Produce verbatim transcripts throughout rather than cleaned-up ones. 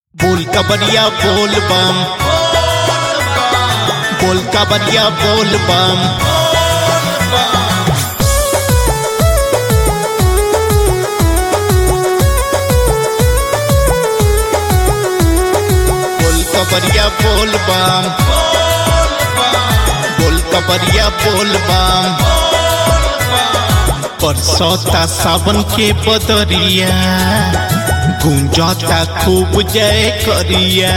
बोल कबरिया बोल बम, बोल कबरिया बोल बम। बोल कबरिया बोल बम, बोल कबरिया बोल बम। परसौता सावन के बदरिया, गूंजता खूब जय करिया।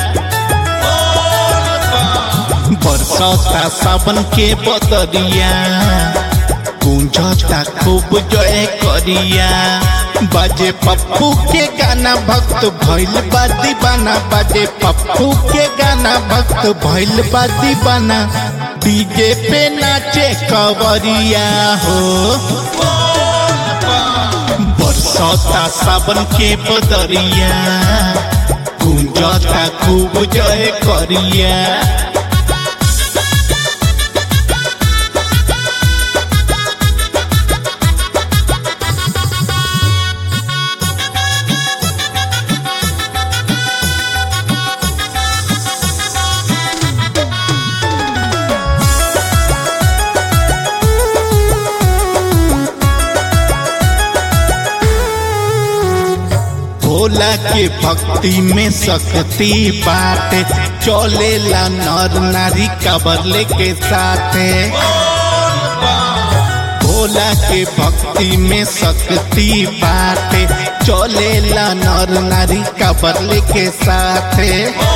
बरसौता सावन के बदरिया, गूंजता खूब जय करिया। बाजे पप्पू के गाना भक्त भइल बा दीवाना, बाजे पप्पू के गाना भक्त भइल बा दीवाना। डीजे पे नाचे कवरिया हो, बरसौता सावन के बदरिया, गूंजता खूब जय करिया। भोला के भक्ति में शक्ति बाटे, चलेला नर नारी कांवर लेके साथे। भोला के भक्ति में शक्ति बाटे, चलेला नर नारी कांवर लेके साथे।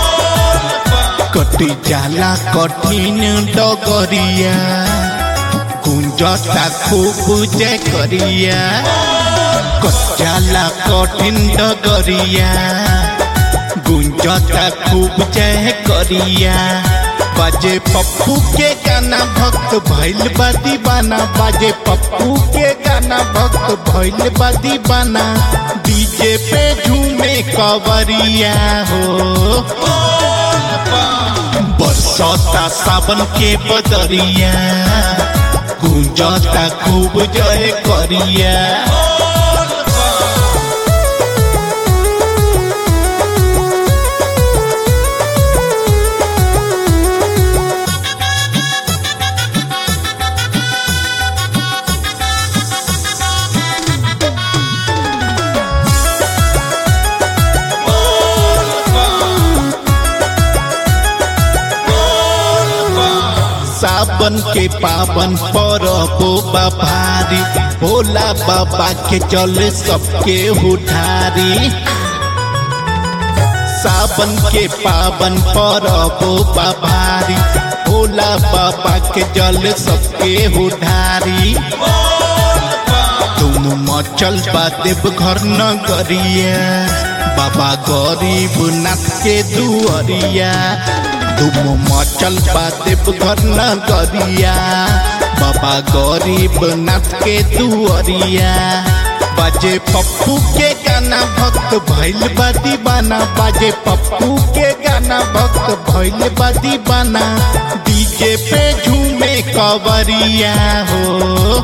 कटी जाला कठिन डगरिया, गूंजता खूब जय करिया। कच्चाला कठिन डगरिया, गूंजता खूब जय करिया। बाजे पप्पू के गाना भक्त भइल बा दीवाना, बाजे पप्पू के गाना भक्त भइल बा दीवाना। डीजे पे झूमे कवरिया हो, बरसौता सावन के बदरिया, गूंजता खूब जय करिया। सावन के पावन परबो बा भारी, भोला बाबा के चले सबके उठारी। सावन के पावन परबो बा भारी, भोला बाबा के जल सबके उठारी। तुम मचल बा देवघर नगरिया, बाबा गरीब नाथ के दुआरिया। तुम मचल बा देवघर नगरिया, बाबा गरीब नाथ के दुआरिया। बाजे पप्पू के गाना भक्त भइल बा दीवाना, बाजे पप्पू के गाना भक्त भइल बा दीवाना। डीजे पे झूमे कवरिया हो,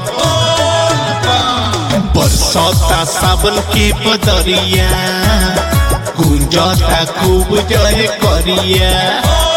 बरसौता सावन के बदरिया, गूंजता खूब जय करिया।